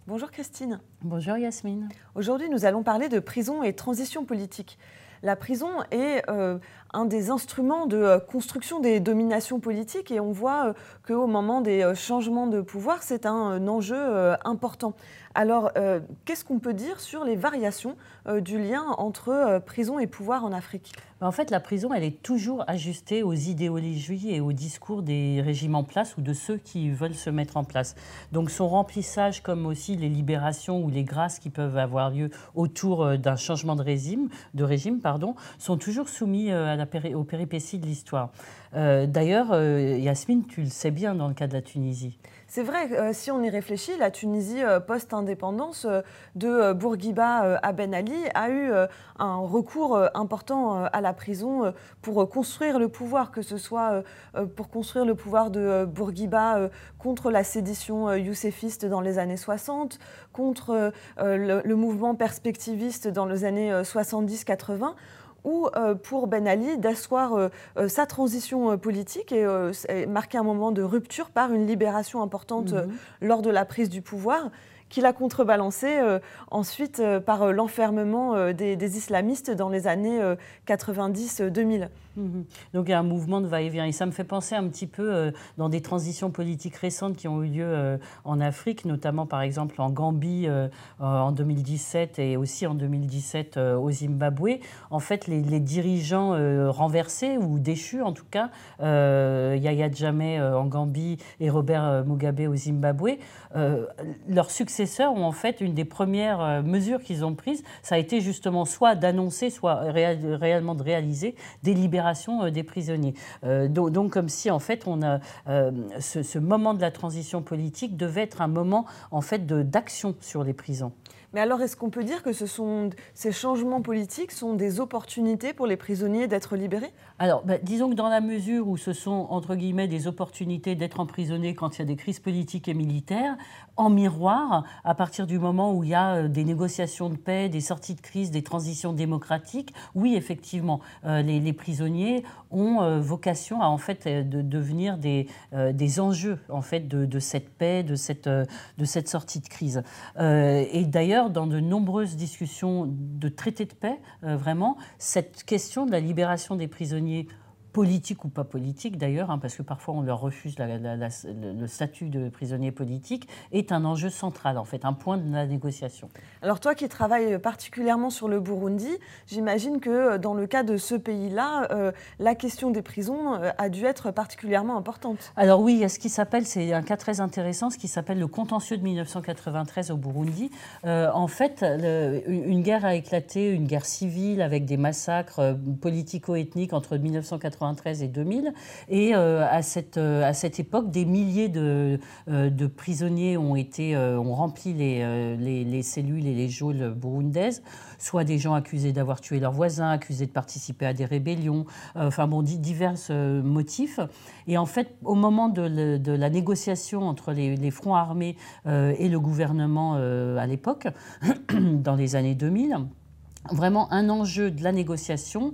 Bonjour Christine. Bonjour Yasmine. Aujourd'hui, nous allons parler de prison et transition politique. La prison est un des instruments de construction des dominations politiques et on voit qu'au moment des changements de pouvoir, c'est un enjeu important. Alors, qu'est-ce qu'on peut dire sur les variations du lien entre prison et pouvoir en Afrique ? En fait, la prison, elle est toujours ajustée aux idéologies et aux discours des régimes en place ou de ceux qui veulent se mettre en place. Donc son remplissage, comme aussi les libérations ou les grâces qui peuvent avoir lieu autour d'un changement de régime, sont toujours soumis aux péripéties de l'histoire. D'ailleurs, Yasmine, tu le sais bien dans le cas de la Tunisie. C'est vrai, si on y réfléchit, la Tunisie post-indépendance de Bourguiba à Ben Ali a eu un recours important à la prison pour construire le pouvoir, que ce soit pour construire le pouvoir de Bourguiba contre la sédition yousséfiste dans les années 60, contre le mouvement perspectiviste dans les années 70-80, ou pour Ben Ali d'asseoir sa transition politique et marquer un moment de rupture par une libération importante lors de la prise du pouvoir, qu'il a contrebalancé ensuite par l'enfermement des islamistes dans les années 90-2000. Donc il y a un mouvement de va-et-vient. Et ça me fait penser un petit peu dans des transitions politiques récentes qui ont eu lieu en Afrique, notamment par exemple en Gambie en 2017 et aussi en 2017 au Zimbabwe. En fait, les dirigeants renversés ou déchus en tout cas, Yahya Jammeh en Gambie et Robert Mugabe au Zimbabwe, leurs successeurs ont en fait une des premières mesures qu'ils ont prises, ça a été justement soit d'annoncer, soit réellement de réaliser des libérations des prisonniers. Donc comme si en fait ce moment de la transition politique devait être un moment en fait d'action sur les prisons. Mais alors, est-ce qu'on peut dire que ces changements politiques sont des opportunités pour les prisonniers d'être libérés ? Alors, disons que dans la mesure où ce sont, entre guillemets, des opportunités d'être emprisonnés quand il y a des crises politiques et militaires, en miroir, à partir du moment où il y a des négociations de paix, des sorties de crise, des transitions démocratiques, oui, effectivement, les prisonniers ont vocation à en fait de devenir des enjeux en fait de cette paix, de cette sortie de crise. Et d'ailleurs, dans de nombreuses discussions de traités de paix, vraiment, cette question de la libération des prisonniers, politique ou pas politique d'ailleurs, parce que parfois on leur refuse le statut de prisonnier politique, est un enjeu central, en fait, un point de la négociation. Alors toi qui travailles particulièrement sur le Burundi, j'imagine que dans le cas de ce pays-là, la question des prisons a dû être particulièrement importante. Alors oui, il y a ce qui s'appelle, c'est un cas très intéressant, ce qui s'appelle le contentieux de 1993 au Burundi. En fait, une guerre a éclaté, une guerre civile avec des massacres politico-ethniques entre 1993 et 2000. Et à cette époque, des milliers de prisonniers ont rempli les cellules et les geôles burundaises, soit des gens accusés d'avoir tué leurs voisins, accusés de participer à des rébellions, divers motifs. Et en fait, au moment de la négociation entre les fronts armés et le gouvernement à l'époque, dans les années 2000, vraiment un enjeu de la négociation,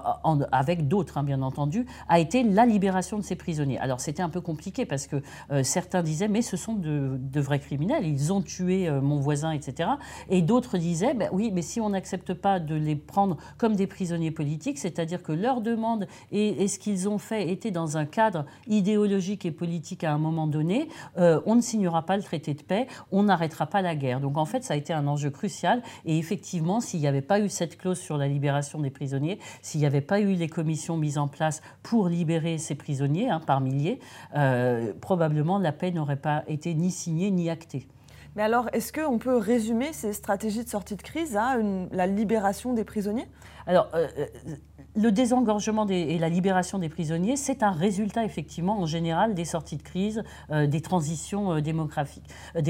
avec d'autres bien entendu, a été la libération de ces prisonniers. Alors c'était un peu compliqué parce que certains disaient mais ce sont de vrais criminels, ils ont tué mon voisin, etc. Et d'autres disaient oui, mais si on n'accepte pas de les prendre comme des prisonniers politiques, c'est-à-dire que leur demande et ce qu'ils ont fait était dans un cadre idéologique et politique à un moment donné, on ne signera pas le traité de paix, on n'arrêtera pas la guerre. Donc en fait ça a été un enjeu crucial et effectivement s'il n'y avait pas eu cette clause sur la libération des prisonniers, s'il n'y avait pas eu les commissions mises en place pour libérer ces prisonniers par milliers, probablement la paix n'aurait pas été ni signée ni actée. Mais alors, est-ce qu'on peut résumer ces stratégies de sortie de crise à la libération des prisonniers ? Alors, le désengorgement et la libération des prisonniers, c'est un résultat effectivement en général des sorties de crise, des transitions démocratiques.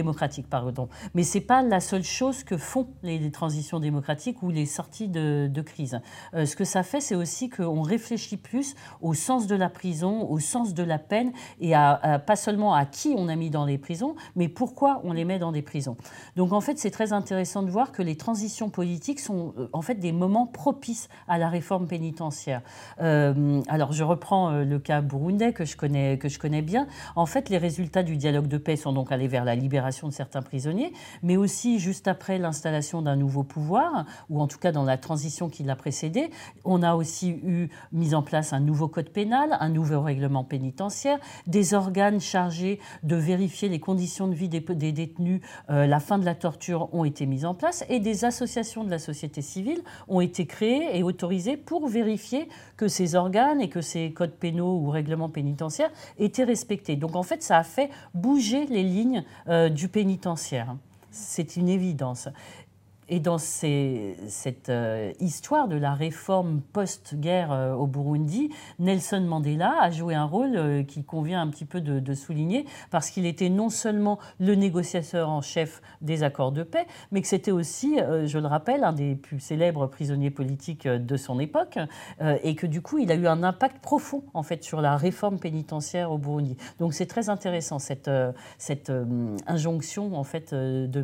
Mais ce n'est pas la seule chose que font les transitions démocratiques ou les sorties de crise. Ce que ça fait, c'est aussi qu'on réfléchit plus au sens de la prison, au sens de la peine et pas seulement à qui on a mis dans les prisons, mais pourquoi on les met dans des prisons. Donc en fait, c'est très intéressant de voir que les transitions politiques sont en fait des moments propices propice à la réforme pénitentiaire. Alors je reprends le cas burundais que je connais bien. En fait, les résultats du dialogue de paix sont donc allés vers la libération de certains prisonniers, mais aussi juste après l'installation d'un nouveau pouvoir, ou en tout cas dans la transition qui l'a précédé, on a aussi eu mis en place un nouveau code pénal, un nouveau règlement pénitentiaire, des organes chargés de vérifier les conditions de vie des détenus, la fin de la torture ont été mis en place, et des associations de la société civile ont été créées et autorisées pour vérifier que ces organes et que ces codes pénaux ou règlements pénitentiaires étaient respectés. Donc en fait, ça a fait bouger les lignes du pénitentiaire. C'est une évidence. Et dans cette histoire de la réforme post-guerre au Burundi, Nelson Mandela a joué un rôle qui convient un petit peu de souligner, parce qu'il était non seulement le négociateur en chef des accords de paix, mais que c'était aussi, je le rappelle, un des plus célèbres prisonniers politiques de son époque, et que du coup, il a eu un impact profond en fait sur la réforme pénitentiaire au Burundi. Donc c'est très intéressant cette injonction en fait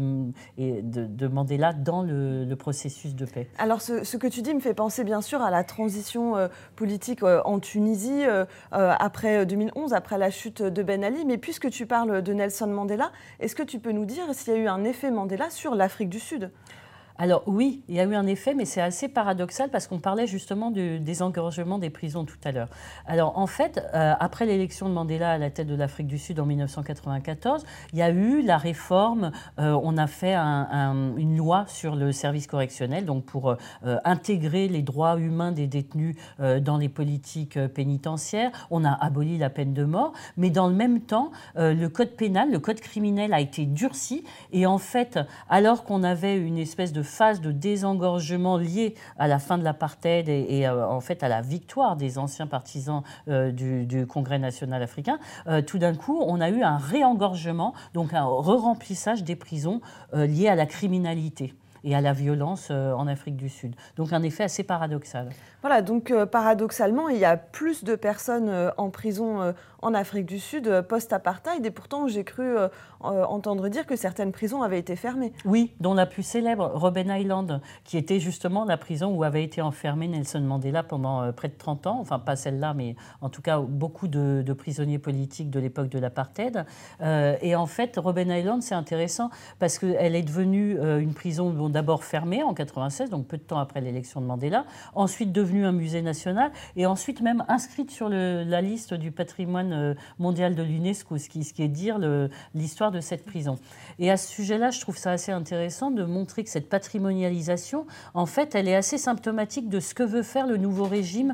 de Mandela dans le processus de paix. Alors ce que tu dis me fait penser bien sûr à la transition politique en Tunisie après 2011, après la chute de Ben Ali. Mais puisque tu parles de Nelson Mandela, est-ce que tu peux nous dire s'il y a eu un effet Mandela sur l'Afrique du Sud ? Alors oui, il y a eu un effet, mais c'est assez paradoxal parce qu'on parlait justement du désengorgement des prisons tout à l'heure. Alors en fait, après l'élection de Mandela à la tête de l'Afrique du Sud en 1994, il y a eu la réforme, on a fait une loi sur le service correctionnel, donc pour intégrer les droits humains des détenus dans les politiques pénitentiaires. On a aboli la peine de mort, mais dans le même temps, le code pénal, le code criminel a été durci, et en fait, alors qu'on avait une espèce de phase de désengorgement liée à la fin de l'apartheid et en fait à la victoire des anciens partisans du Congrès national africain, tout d'un coup, on a eu un réengorgement, donc un re-remplissage des prisons lié à la criminalité et à la violence en Afrique du Sud. Donc un effet assez paradoxal. Voilà, donc paradoxalement, il y a plus de personnes en prison en Afrique du Sud post-apartheid, et pourtant j'ai cru entendre dire que certaines prisons avaient été fermées. Oui, dont la plus célèbre, Robben Island, qui était justement la prison où avait été enfermé Nelson Mandela pendant près de 30 ans, enfin pas celle-là, mais en tout cas beaucoup de prisonniers politiques de l'époque de l'apartheid. Et en fait, Robben Island, c'est intéressant parce qu'elle est devenue une prison d'abord fermée en 1996, donc peu de temps après l'élection de Mandela, ensuite devenue un musée national, et ensuite même inscrite sur la liste du patrimoine mondial de l'UNESCO, ce qui est dire l'histoire de cette prison. Et à ce sujet-là, je trouve ça assez intéressant de montrer que cette patrimonialisation, en fait, elle est assez symptomatique de ce que veut faire le nouveau régime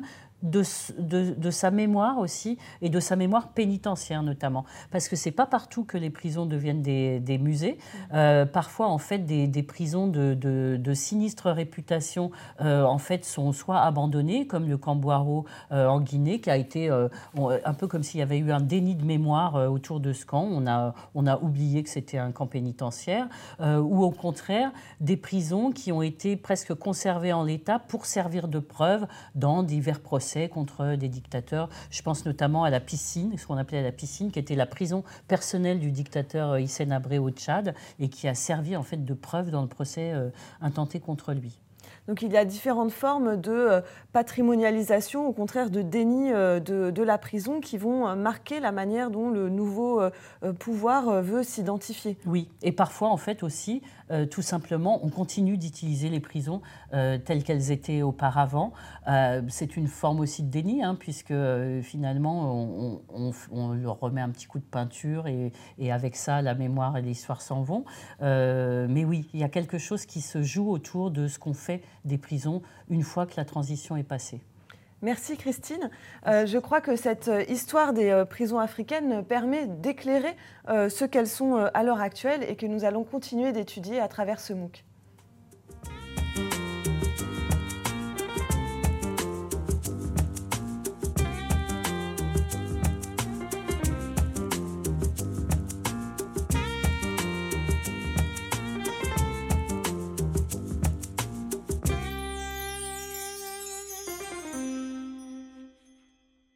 de sa mémoire aussi, et de sa mémoire pénitentiaire notamment. Parce que ce n'est pas partout que les prisons deviennent des musées. Parfois, en fait, des prisons de sinistre réputation en fait, sont soit abandonnées, comme le camp Boiro en Guinée, qui a été un peu comme s'il y avait eu un déni de mémoire autour de ce camp. On a oublié que c'était un camp pénitentiaire. Ou au contraire, des prisons qui ont été presque conservées en l'état pour servir de preuve dans divers procès contre des dictateurs. Je pense notamment à la piscine, ce qu'on appelait la piscine, qui était la prison personnelle du dictateur Hissène Habré au Tchad, et qui a servi en fait de preuve dans le procès intenté contre lui. Donc il y a différentes formes de patrimonialisation, au contraire de déni de la prison, qui vont marquer la manière dont le nouveau pouvoir veut s'identifier. Oui, et parfois en fait aussi, tout simplement, on continue d'utiliser les prisons telles qu'elles étaient auparavant. C'est une forme aussi de déni, puisque finalement on leur remet un petit coup de peinture, et avec ça la mémoire et l'histoire s'en vont. Mais oui, il y a quelque chose qui se joue autour de ce qu'on fait des prisons une fois que la transition est passée. Merci Christine. Je crois que cette histoire des prisons africaines permet d'éclairer ce qu'elles sont à l'heure actuelle, et que nous allons continuer d'étudier à travers ce MOOC.